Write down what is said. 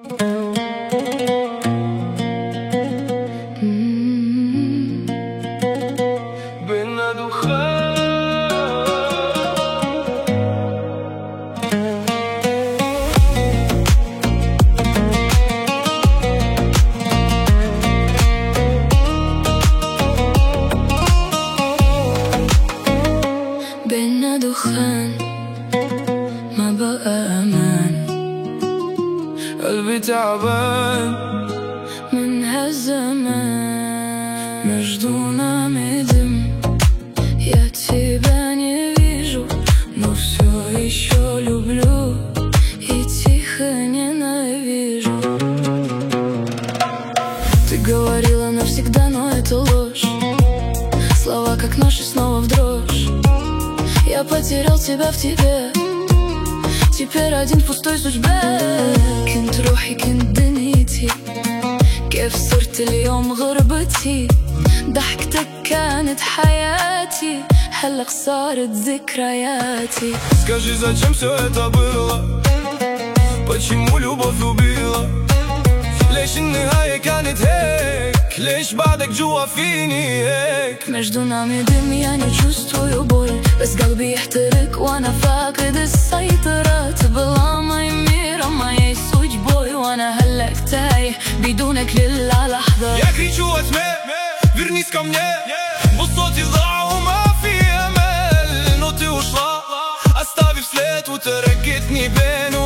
بينا دخان بينا دخان ما بقى أمان، قلبي تعبان من هالزمان. Между нами дым, я тебя не вижу, но все еще люблю и тихо ненавижу. Ты говорила навсегда, но это ложь. Слова как нож и снова в дрожь. Я потерял тебя в тебе, теперь один в пустой судьбе. كنت روحي كنت دنيتي، كيف صرت اليوم غربتي. ضحكتك كانت حياتي، هلأ صارت ذكرياتي. Скажи, зачем все это было? Почему любовь убила? ليش النهاية كانت هيك؟ ليش بعدك جوا فيني هيك؟ Между нами дым, я не чувствую боль, بس قلبي يحترق وانا فاقد السيطرة. ты была моим миром, моей судьбой, وانا هلأ تايه بدونك للا لحظة. Я кричу во тьме, вернись ко мне. Высоты ضاع وما في أمل, но ты ушла, оставив след وتركتني بين